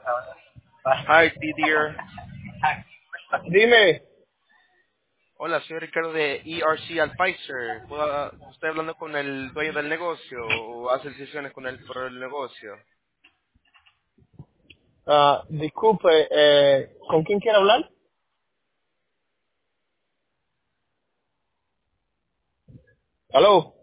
Hi, Didier. Dime. Hola, soy Ricardo de ERC Advisor. ¿Estoy hablando con el dueño del negocio o hace sesiones con él por el negocio? Disculpe, ¿con quién quiere hablar? ¿Aló?